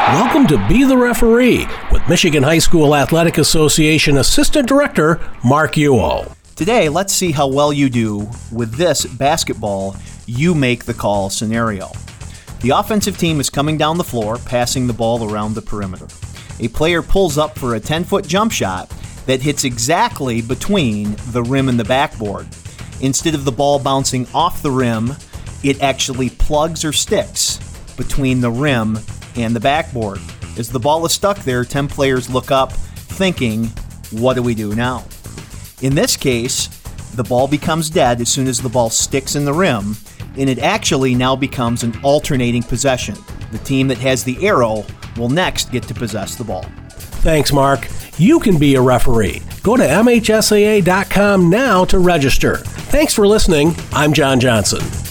Welcome to Be the Referee with Michigan High School Athletic Association Assistant Director Mark Ewell. Today, let's see how well you do with this basketball you make the call scenario. The offensive team is coming down the floor, passing the ball around the perimeter. A player pulls up for a 10-foot jump shot that hits exactly between the rim and the backboard. Instead of the ball bouncing off the rim, it actually plugs or sticks between the rim and the backboard. As the ball is stuck there, 10 players look up thinking, what do we do now? In this case, the ball becomes dead as soon as the ball sticks in the rim, and it actually now becomes an alternating possession. The team that has the arrow will next get to possess the ball. Thanks, Mark. You can be a referee. Go to MHSAA.com now to register. Thanks for listening. I'm John Johnson.